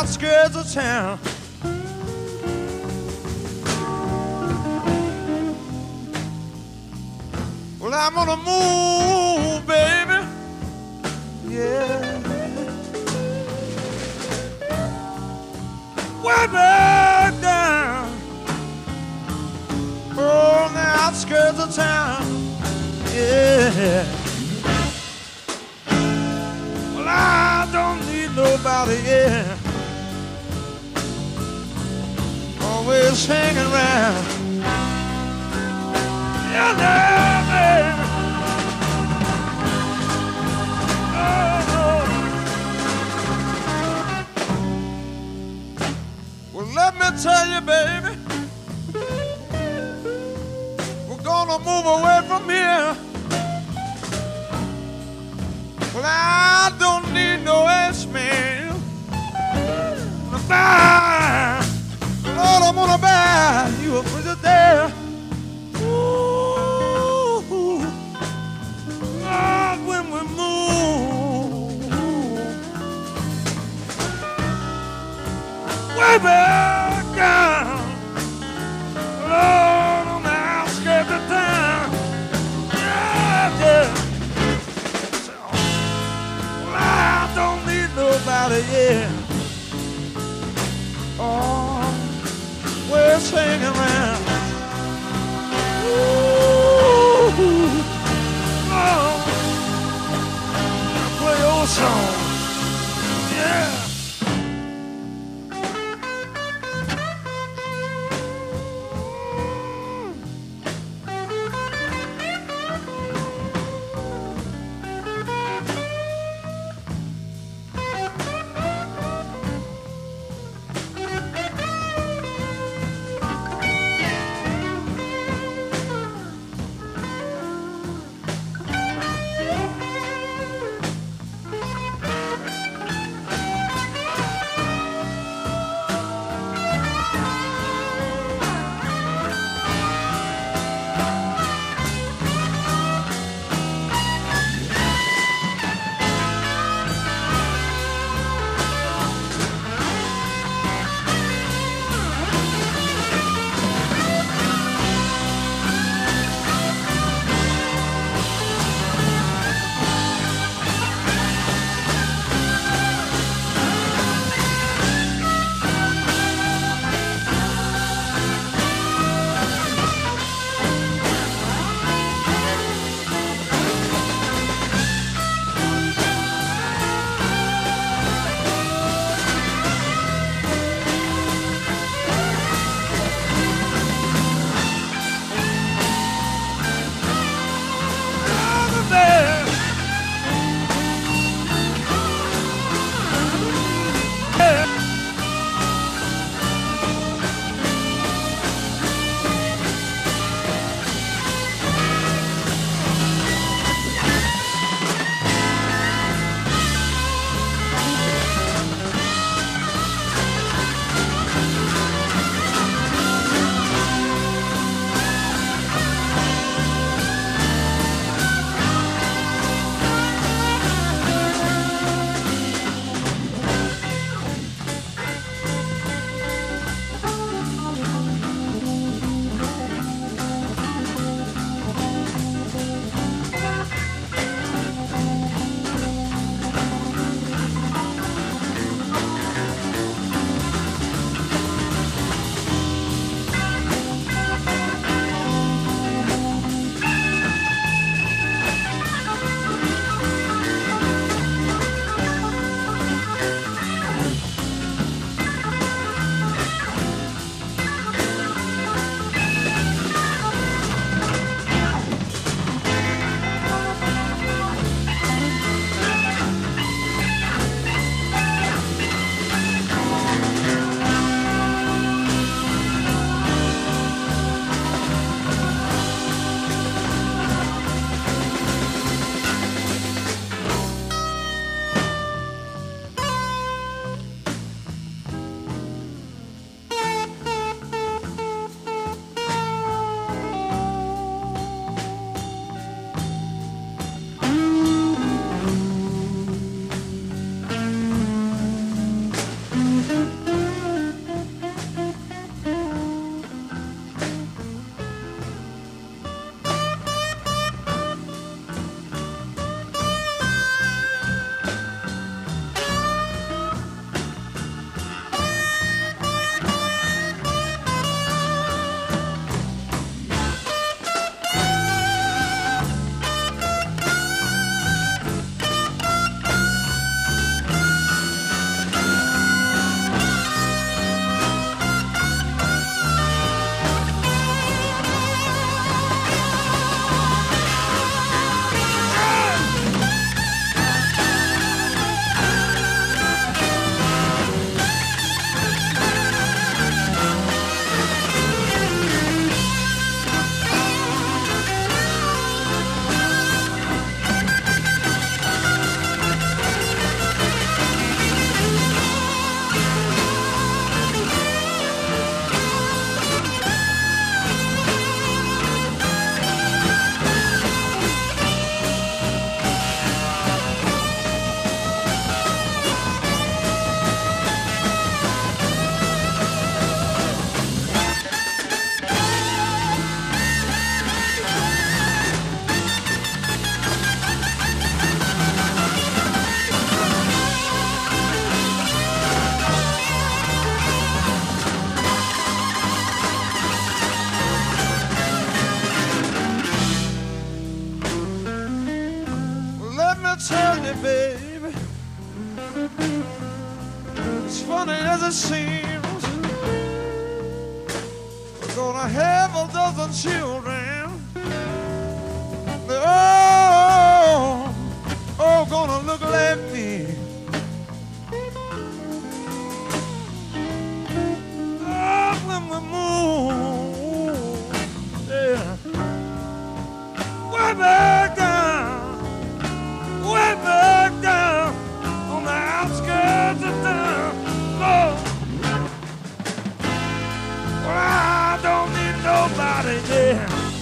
outskirts of town. Well, I'm gonna move, baby. Yeah. Way back down on the outskirts of town. Yeah. Well, I don't need nobody, yeah. Always hanging around. Yeah, baby. Oh. Well, let me tell you, baby, we're gonna move away from here. Well, I don't need no S-man to buy. Lord, I'm gonna buy you a visit there. Ooh, Lord, when we move way back down, Lord, on the outskirts of town. Yeah, yeah. Well, I don't need nobody, yeah. Always hanging around. Ooh, oh, play old song, yeah. funny as it seems. We're gonna have a dozen children. They're all gonna look like me. Oh, when we move, yeah. Way back down on the outskirts of town. Oh. Well, I don't need nobody, yeah.